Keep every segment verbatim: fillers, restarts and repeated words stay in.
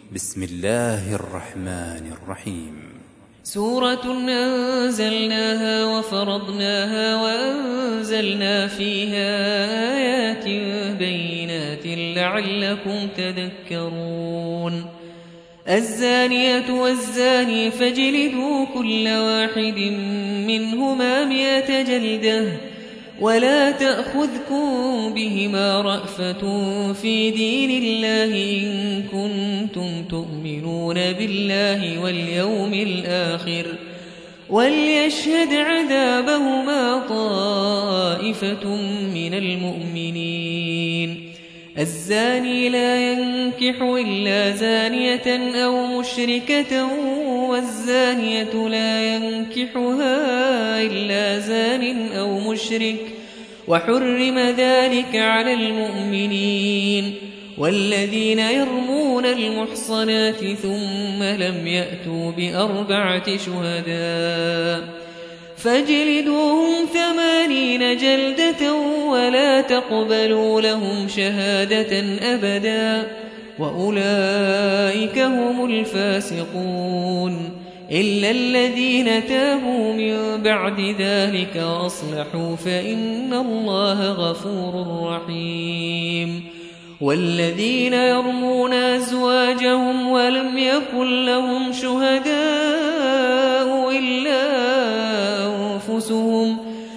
بسم الله الرحمن الرحيم. سورة أنزلناها وفرضناها وأنزلنا فيها آيات بينات لعلكم تذكرون. الزانية والزاني فاجلدوا كل واحد منهما مئة جلدة ولا تأخذكم بهما رأفة في دين الله إن كنتم تؤمنون بالله واليوم الآخر وليشهد عذابهما طائفة من المؤمنين. الزاني لا ينكح إلا زانية أو مشركة والزانية لا ينكحها إلا زان أو مشرك وحرم ذلك على المؤمنين. والذين يرمون المحصنات ثم لم يأتوا بأربعة شهداء فاجلدوهم ثمانين جلدة ولا تقبلوا لهم شهادة أبدا وأولئك هم الفاسقون إلا الذين تابوا من بعد ذلك وأصلحوا فإن الله غفور رحيم. والذين يرمون أزواجهم ولم يكن لهم شهداء إلا أنفسهم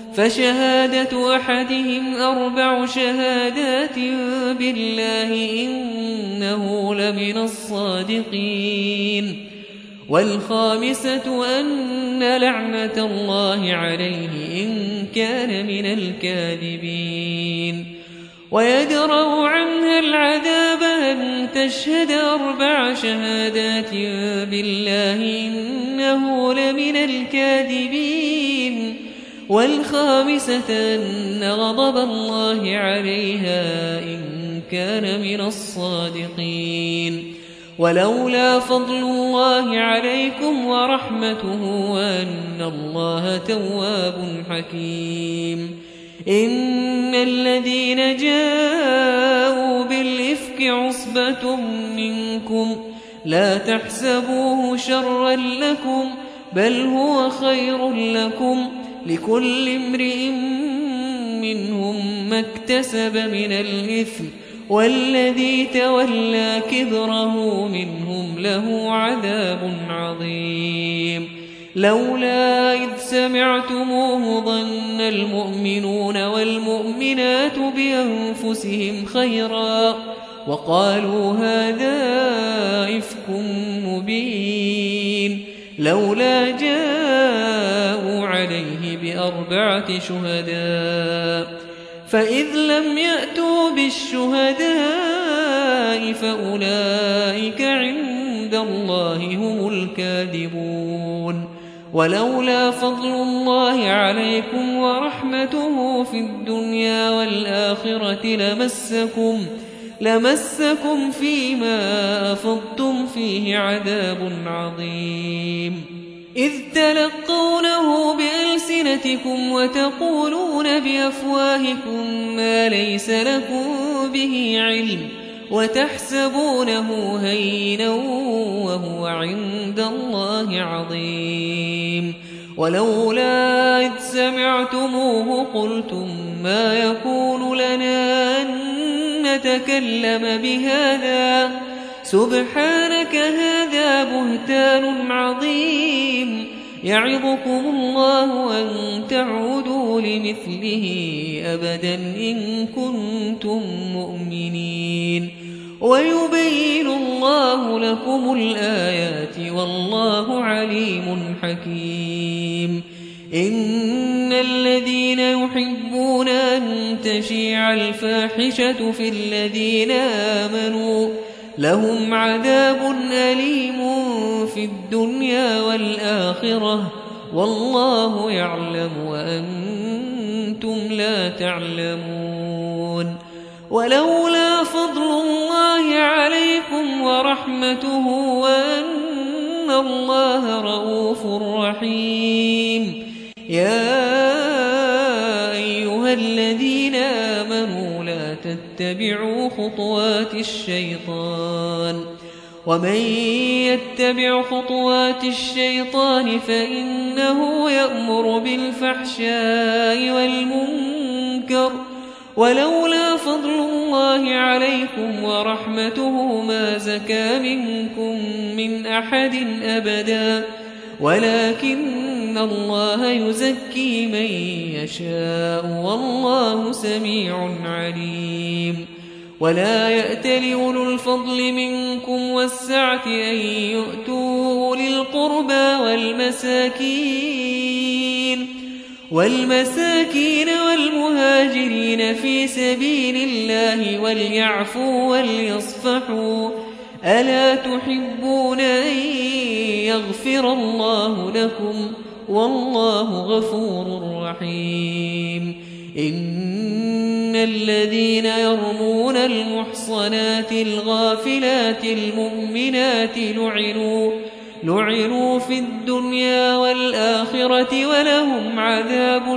فشهادة أحدهم أربع شهادات بالله إنه لمن الصادقين. والخامسة أن لعنة الله عليه إن كان من الكاذبين. ويدرأ عنها العذاب أن تشهد أربع شهادات بالله إنه لمن الكاذبين. والخامسة أن غضب الله عليها إن كان من الصادقين. ولولا فضل الله عليكم ورحمته وأن الله تواب حكيم. إن الذين جاءوا بالإفك عصبة منكم لا تحسبوه شرا لكم بل هو خير لكم لكل امرئ منهم ما اكتسب من الإثم والذي تولى كبره منهم له عذاب عظيم. لولا إذ سمعتموه ظن المؤمنون والمؤمنات بأنفسهم خيرا وقالوا هذا إفك مبين. لولا جاءوا عليه بأربعة شهداء فإذ لم يأتوا بالشهداء فأولئك عند الله هم الكاذبون. ولولا فضل الله عليكم ورحمته في الدنيا والآخرة لمسكم لمسكم فيما أفضتم فيه عذاب عظيم. إذ تلقونه بألسنتكم وتقولون بأفواهكم ما ليس لكم به علم وتحسبونه هينا وهو عند الله عظيم. ولولا إذ سمعتموه قلتم ما يكون لنا أن نتكلم بهذا سبحانك هذا بهتان عظيم. يعظكم الله أن تعودوا لمثله أبدا إن كنتم مؤمنين. ويبين الله لكم الآيات والله عليم حكيم. إن الذين يحبون أن تشيع الفاحشة في الذين آمنوا لهم عذاب أليم في الدنيا والآخرة والله يعلم وأنتم لا تعلمون. ولولا فضل الله عليكم ورحمته وأن الله رؤوف رحيم. يا أيها الذين آمنوا لا تتبعوا خطوات الشيطان ومن يتبع خطوات الشيطان فإنه يأمر بالفحشاء والمنكر ولولا فضل الله عليكم ورحمته ما زكى منكم من أحد أبدا ولكن الله يزكي من يشاء والله سميع عليم ولا يأتل أولو الفضل منكم والسعة أن يؤتوا أولي القربى والمساكين والمساكين والمهاجرين في سبيل الله وليعفوا وليصفحوا ألا تحبون أن يغفر الله لكم والله غفور رحيم إن الذين يرمون المحصنات الغافلات المؤمنات لعنوا لعنوا في الدنيا والآخرة ولهم عذاب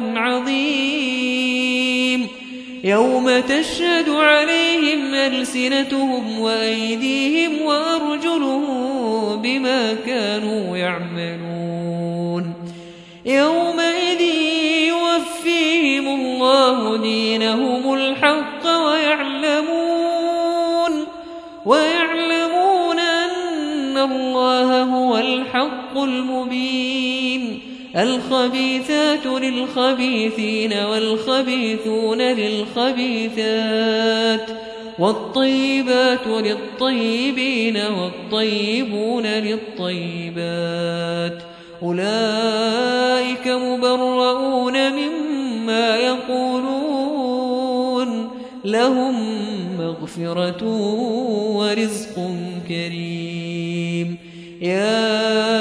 عظيم يوم تشهد عليهم ألسنتهم وأيديهم وأرجلهم بما كانوا يعملون يومئذ يوفيهم الله دينهم الحق ويعلمون ويعلمون أن الله هو الحق المبين الخبيثات للخبيثين والخبيثون للخبيثات والطيبات للطيبين والطيبون للطيبات أولئك مبرؤون مما يقولون لهم مغفرة ورزق كريم يا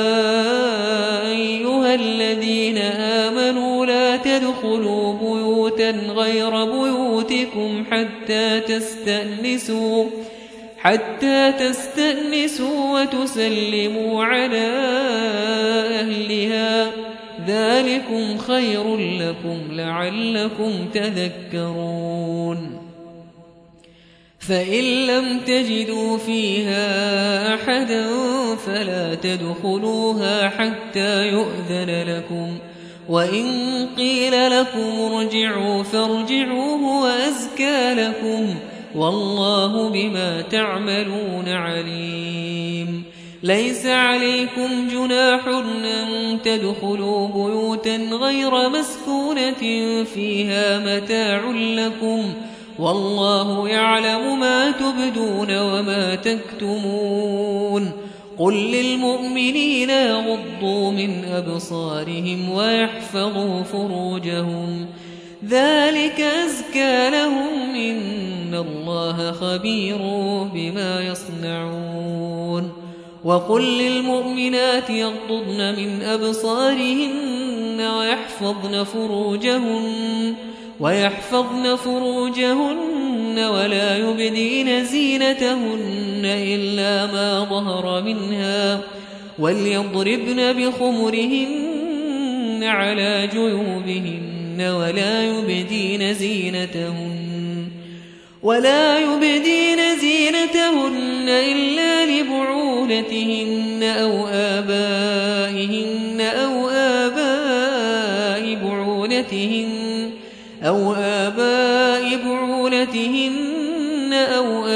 أيها الذين آمنوا لا تدخلوا بيوتا غير بيوتكم حتى تستأنسوا حتى تستأنسوا وتسلموا على أهلها ذلكم خير لكم لعلكم تذكرون فإن لم تجدوا فيها أحدا فلا تدخلوها حتى يؤذن لكم وإن قيل لكم ارجعوا فارجعوا هو أزكى لكم والله بما تعملون عليم ليس عليكم جناح أن تدخلوا بيوتا غير مسكونة فيها متاع لكم والله يعلم ما تبدون وما تكتمون قل للمؤمنين يغضوا من أبصارهم ويحفظوا فروجهم ذلك أزكى لهم إن الله خبير بما يصنعون وقل للمؤمنات يغضضن من أبصارهن ويحفظن فروجهن ويحفظن فروجهن ولا يبدين زينتهن إلا ما ظهر منها وليضربن بخمرهن على جيوبهن ولا يبدين زينتهن ولا يبدين زينتهن إلا لبعولتهن أو آبائهن أو آباء بعولتهن أو آباء بعولتهن أو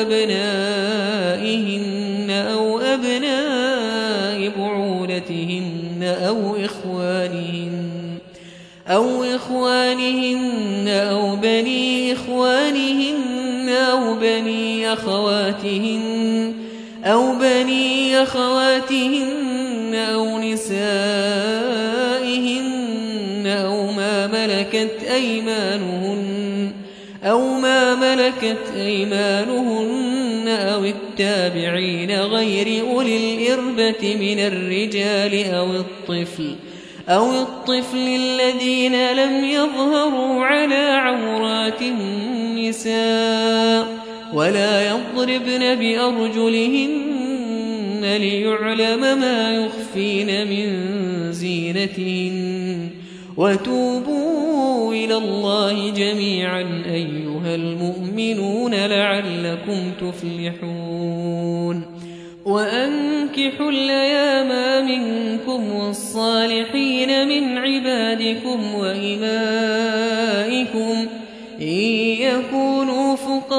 أبنائهن أو أبناء بعولتهن أو إخوانهن أو إخوانهن أو بني إخوانهن أو بني أخواتهن أو بني أخواتهن أو نسائهن أو ما ملكت أيمانهن أو ما ملكت أيمانهن أو التابعين غير أولي الإربة من الرجال أو الطفل أو الطفل الذين لم يظهروا على عورات النساء ولا يضربن بأرجلهن ليعلم ما يخفين من زينتهن وتوبوا إلى الله جميعا أيها المؤمنون لعلكم تفلحون وأنكحوا الأيام منكم والصالحين من عبادكم وإمائكم إن يكونوا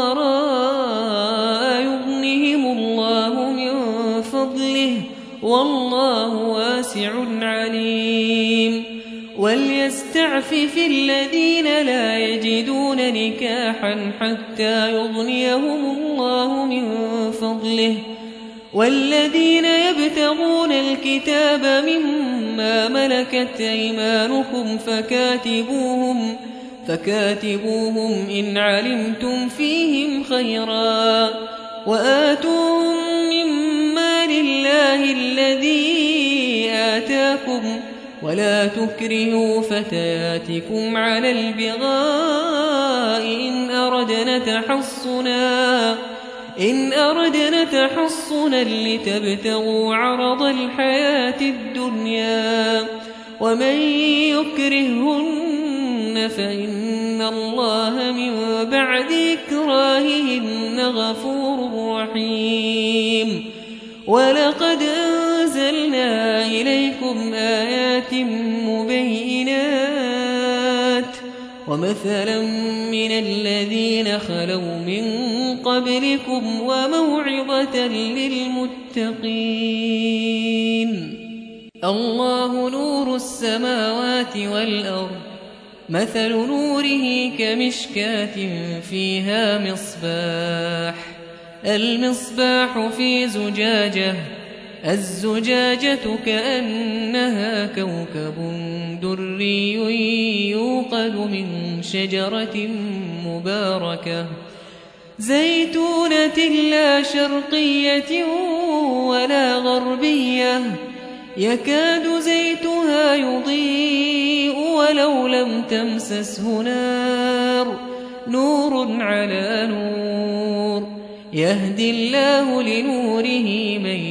فقراء يغنهم الله من فضله والله واسع عليم وليستعفف الذين لا يجدون نكاحا حتى يغنيهم الله من فضله والذين يبتغون الكتاب مما ملكت أيمانكم فكاتبوهم فكاتبوهم إن علمتم فيهم خيرا وآتوهم مما لله الذي آتاكم ولا تكرهوا فتياتكم على البغاء إن أردنا تحصنا إن أردنا تحصنا لتبتغوا عرض الحياة الدنيا ومن يكرهن فإن الله من بعد إكراههن غفور رحيم ولقد أنزلنا إليكم آيات مبينات ومثلا من الذين خلوا من قبلكم وموعظة للمتقين الله نور السماوات والأرض مثل نوره كمشكاة فيها مصباح المصباح في زجاجة الزجاجة كأنها كوكب دري يوقد من شجرة مباركة زيتونة لا شرقية ولا غربية يكاد زيتها يضيء ولو لم تمسسه نار نور على نور يهدي الله لنوره من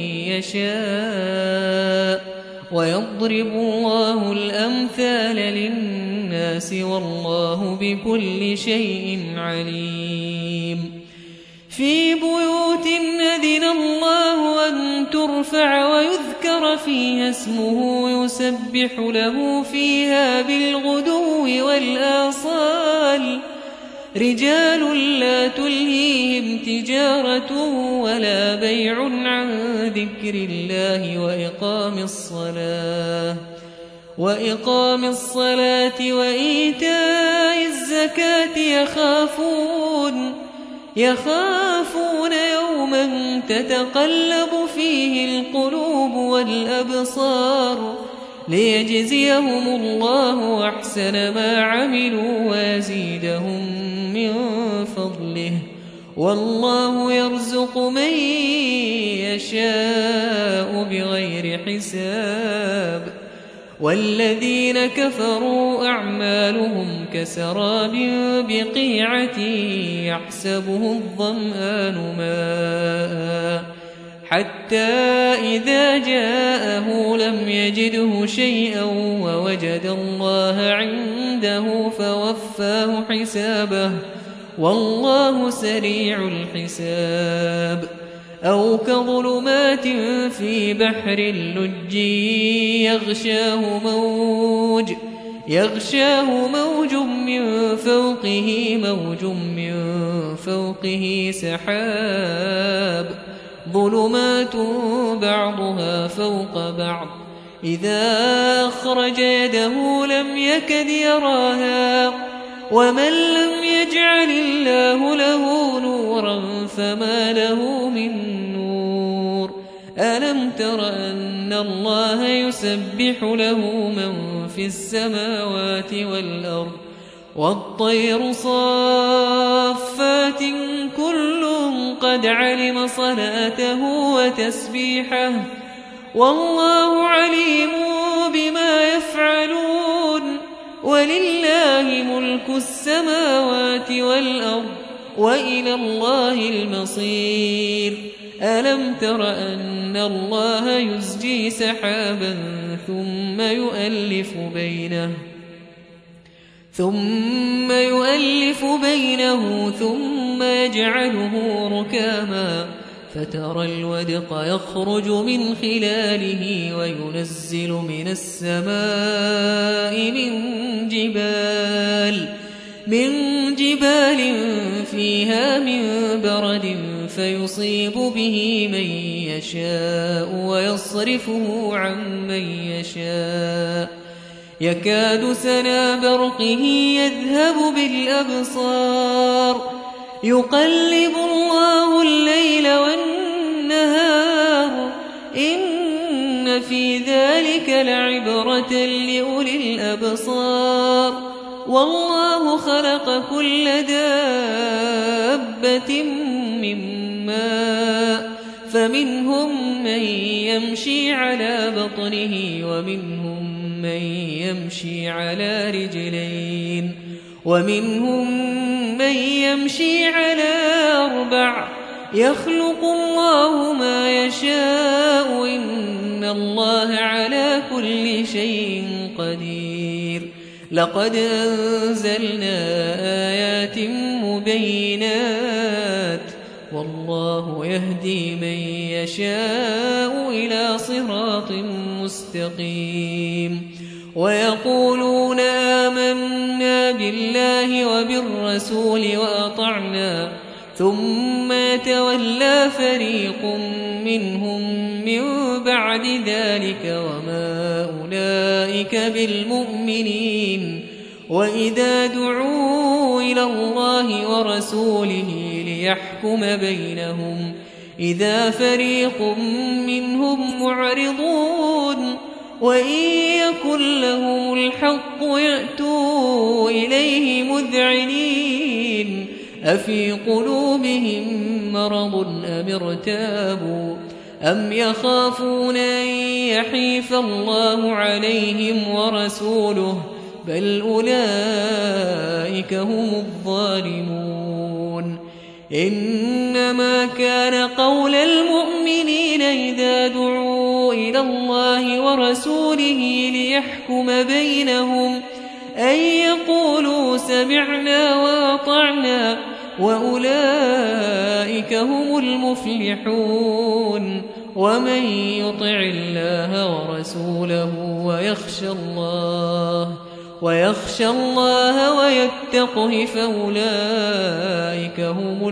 يشاء ويضرب الله الأمثال للناس والله بكل شيء عليم في بيوت أذن الله أن ترفع ويذكر فيها اسمه يسبح له فيها بالغدو والآصال رجال لا تلهيهم تجارة ولا بيع عن ذكر الله وإقام الصلاة وإقام الصلاة وإيتاء الزكاة يخافون يخافون يوما تتقلب فيه القلوب والأبصار ليجزيهم الله أحسن ما عملوا ويزيدهم من فضله والله يرزق من يشاء بغير حساب والذين كفروا أعمالهم كسراب بقيعة يحسبه الظمآن ماء حتى إذا جاءه لم يجده شيئا ووجد الله عنده فوفاه حسابه والله سريع الحساب أو كظلمات في بحر اللج يغشاه موج يغشاه موج من فوقه موج من فوقه سحاب ظلمات بعضها فوق بعض إذا أخرج يده لم يكد يراها ومن لم يجعل الله له نورا فما له من نور ألم تر أن الله يسبح له من في السماوات والأرض والطير صافات كل قد علم صلاته وتسبيحه والله عليم بما يفعلون ولله ملك السماوات والأرض وإلى الله المصير ألم تر أن الله يزجي سحابا ثم يؤلف بينه ثم يؤلف بينه ثم يجعله ركاما فترى الودق يخرج من خلاله وينزل من السماء من جبال من جبال فيها من برد فيصيب به من يشاء ويصرفه عن من يشاء يكاد سنا برقه يذهب بالأبصار يقلب الله الليل والنهار إن في ذلك لعبرة لأولي الأبصار والله خلق كل دابة من ماء فمنهم من يمشي على بطنه ومنهم من يمشي على رجلين ومنهم من يمشي على أربع يخلق الله ما يشاء إن الله على كل شيء قدير لقد أنزلنا آيات مبينات والله يهدي من يشاء إلى صراط مستقيم ويقولون آمنا بالله وبالرسول وأطعنا ثم يتولى فريق منهم من بعد ذلك وما أولئك بالمؤمنين وإذا دعوا إلى الله ورسوله ليحكم بينهم إذا فريق منهم معرضون وإن يكن لهم الحق يأتوا إليه مذعنين أفي قلوبهم مرض أم ارتابوا أم يخافون أن يحيف الله عليهم ورسوله بل أولئك هم الظالمون إنما كان قول المؤمنين إذا دعوا إلى الله ورسوله ليحكم بينهم أن يقولوا سمعنا وأطعنا وأولئك هم المفلحون ومن يطع الله ورسوله ويخشى الله ويخشى الله ويتقه فأولئك هم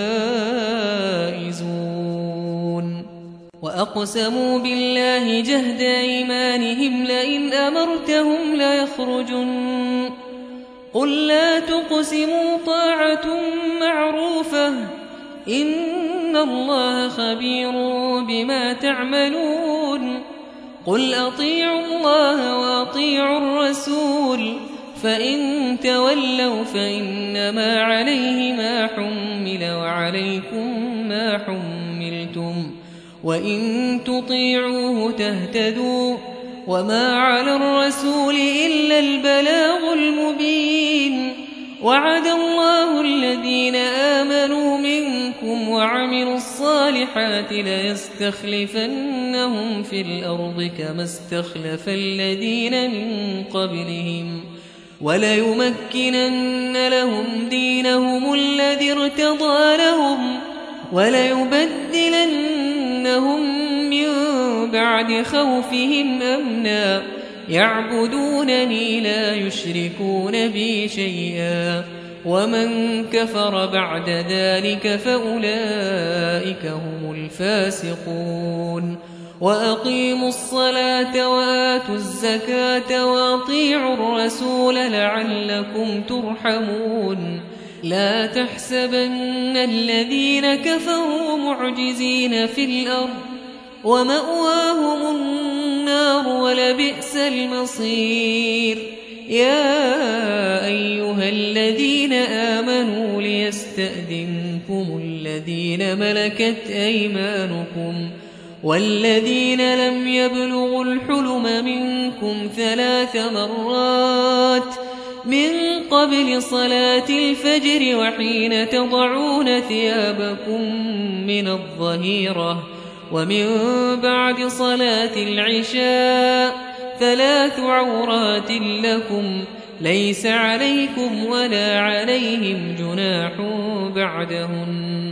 الفائزون وأقسموا بالله جهد أيمانهم لئن أمرتهم ليخرجن قل لا تقسموا طاعة معروفة إن الله خبير بما تعملون قل أطيعوا الله وأطيعوا الرسول فإن تولوا فإنما عليه ما حمل وعليكم ما حملتم وإن تطيعوه تهتدوا وما على الرسول إلا البلاغ المبين وعد الله الذين آمنوا منكم وعملوا الصالحات ليستخلفنهم في الأرض كما استخلف الذين من قبلهم وليمكنن لهم دينهم الذي ارتضى لهم وليبدلنهم من بعد خوفهم أمنا يعبدونني لا يشركون بي شيئا ومن كفر بعد ذلك فأولئك هم الفاسقون وأقيموا الصلاة وآتوا الزكاة وأطيعوا الرسول لعلكم ترحمون لا تحسبن الذين كفروا معجزين في الأرض ومأواهم النار ولبئس المصير يا أيها الذين آمنوا ليستأذنكم الذين ملكت أيمانكم والذين لم يبلغوا الحلم منكم ثلاث مرات من قبل صلاة الفجر وحين تضعون ثيابكم من الظهيرة ومن بعد صلاة العشاء ثلاث عورات لكم ليس عليكم ولا عليهم جناح بعدهن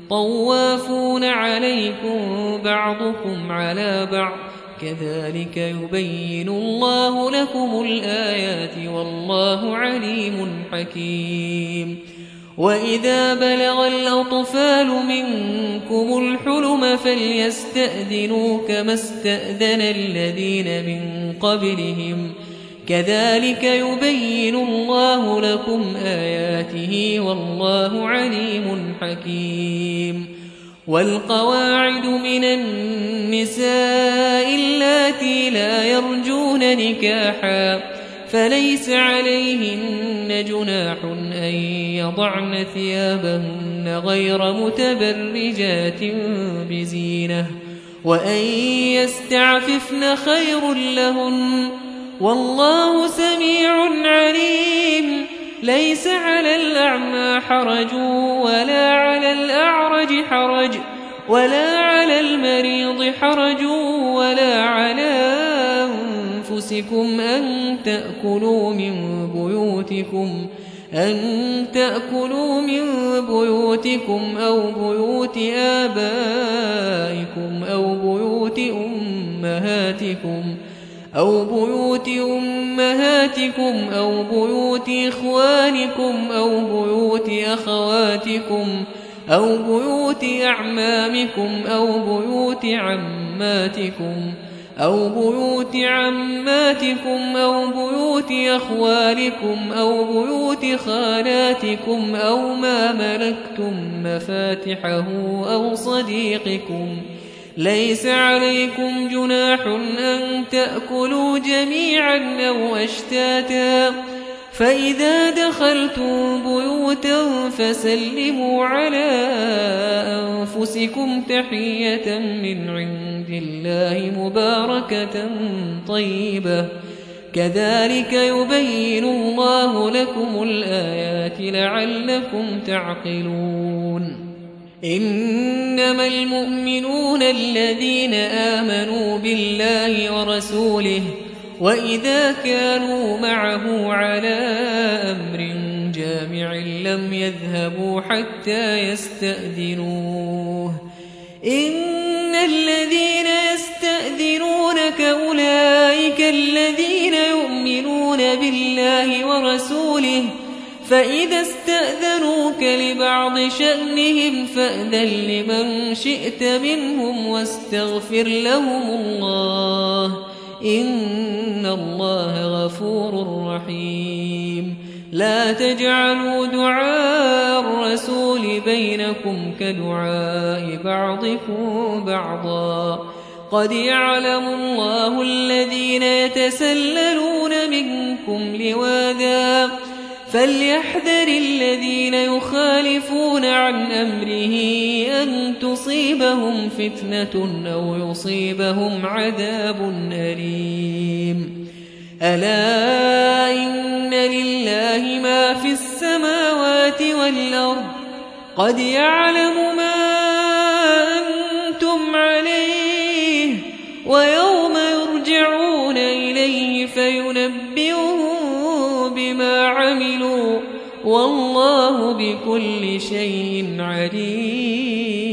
طوافون عليكم بعضكم على بعض كذلك يبين الله لكم الآيات والله عليم حكيم وإذا بلغ الأطفال منكم الحلم فليستأذنوا كما استأذن الذين من قبلهم كذلك يبين الله لكم آياته والله عليم حكيم والقواعد من النساء اللاتي لا يرجون نكاحا فليس عليهن جناح أن يضعن ثيابهن غير متبرجات بزينة وأن يستعففن خير لهن والله سميع عليم ليس على الأعمى حرج ولا على الأعرج حرج ولا على المريض حرج ولا على أنفسكم أن تأكلوا من بيوتكم أن تأكلوا من بيوتكم أو بيوت آبائكم أو بيوت أمهاتكم أو بيوت أمهاتكم أو بيوت إخوانكم أو بيوت أخواتكم أو بيوت أعمامكم أو بيوت عماتكم أو بيوت عماتكم أو بيوت أخوالكم أو بيوت خالاتكم أو ما ملكتم مفاتحه أو صديقكم ليس عليكم جناح أن تأكلوا جميعا أو أشتاتا فإذا دخلتم بيوتا فسلموا على أنفسكم تحية من عند الله مباركة طيبة كذلك يبين الله لكم الآيات لعلكم تعقلون إنما المؤمنون الذين آمنوا بالله ورسوله وإذا كانوا معه على أمر جامع لم يذهبوا حتى يستأذنوه إن الذين يستأذنونك أولئك الذين يؤمنون بالله ورسوله فإذا استأذنوك لبعض شأنهم فأذن لمن شئت منهم واستغفر لهم الله إن الله غفور رحيم لا تجعلوا دعاء الرسول بينكم كدعاء بعضكم بعضا قد يعلم الله الذين يتسللون منكم لواذا فليحذر الذين يخالفون عن أمره أن تصيبهم فتنة أو يصيبهم عذاب أليم ألا إن لله ما في السماوات والأرض قد يعلم ما أنتم عليه ويوم يرجعون إليه فينبئهم بما عملوا والله بكل شيء عليم